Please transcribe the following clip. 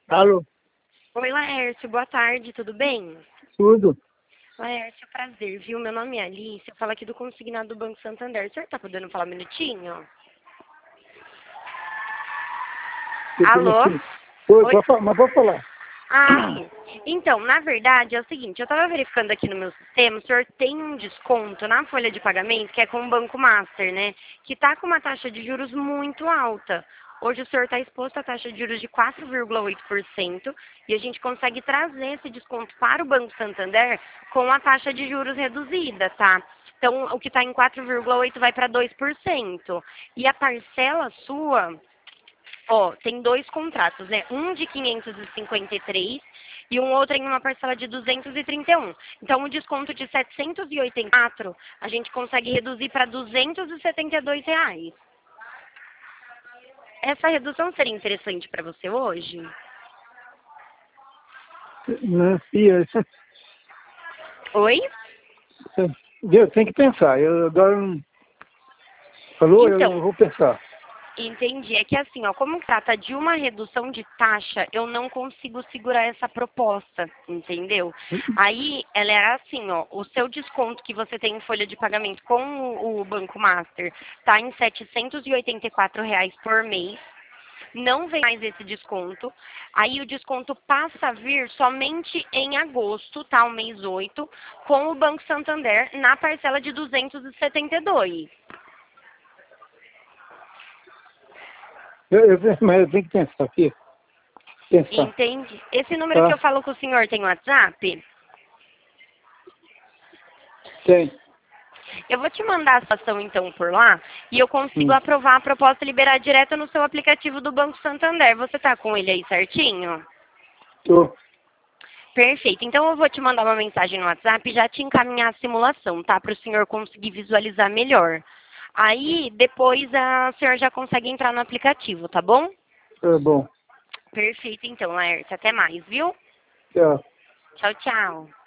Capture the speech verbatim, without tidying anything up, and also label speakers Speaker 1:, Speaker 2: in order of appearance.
Speaker 1: Alô,
Speaker 2: Oi, Laércio, boa tarde, tudo bem?
Speaker 1: tudo?
Speaker 2: Laércio, prazer, viu? Meu nome é Alice, eu falo aqui do consignado do Banco Santander. O senhor tá podendo falar um minutinho?
Speaker 1: Eu tenho
Speaker 2: Alô?
Speaker 1: aqui. Oi,
Speaker 2: Oi?
Speaker 1: pode falar, mas vou falar.
Speaker 2: Ah, sim. Então, na verdade, é o seguinte, eu tava verificando aqui no meu sistema, o senhor tem um desconto na folha de pagamento, que é com o Banco Master, né? Que tá com uma taxa de juros muito alta. Hoje o senhor está exposto à taxa de juros de quatro vírgula oito por cento e a gente consegue trazer esse desconto para o Banco Santander com a taxa de juros reduzida, tá? Então, o que está em quatro vírgula oito por cento vai para dois por cento. E a parcela sua, ó, tem dois contratos, né? Um de quinhentos e cinquenta e três e um outro em uma parcela de duzentos e trinta e um. Então, o desconto de setecentos e oitenta e quatro, a gente consegue reduzir para duzentos e setenta e dois reais. Essa redução seria interessante para você hoje?
Speaker 1: Não, filha,
Speaker 2: Oi?
Speaker 1: eu tenho que pensar. Eu agora não. Falou, eu
Speaker 2: Então,
Speaker 1: vou pensar.
Speaker 2: entendi. É que assim, ó, como trata de uma redução de taxa, eu não consigo segurar essa proposta, entendeu? Aí, ela era assim, ó, o seu desconto que você tem em folha de pagamento com o, o Banco Master tá em setecentos e oitenta e quatro reais por mês. Não vem mais esse desconto. Aí o desconto passa a vir somente em agosto, tá? O mês oito, com o Banco Santander na parcela de duzentos e setenta e dois.
Speaker 1: Eu, eu, mas eu tenho que pensar, filha. Pensar.
Speaker 2: Entende? Esse número que eu
Speaker 1: Tá?
Speaker 2: falo com o senhor tem WhatsApp?
Speaker 1: Tem.
Speaker 2: Eu vou te mandar a situação então por lá e eu consigo
Speaker 1: Hum.
Speaker 2: aprovar a proposta e liberar direto no seu aplicativo do Banco Santander. Você tá com ele aí certinho?
Speaker 1: Tô.
Speaker 2: Perfeito. Então eu vou te mandar uma mensagem no WhatsApp e já te encaminhar a simulação, tá? Para o senhor conseguir visualizar melhor. Aí depois a senhora já consegue entrar no aplicativo, tá bom?
Speaker 1: Tá bom.
Speaker 2: Perfeito, então, Laércio. Até mais, viu?
Speaker 1: Tchau.
Speaker 2: Tchau, tchau.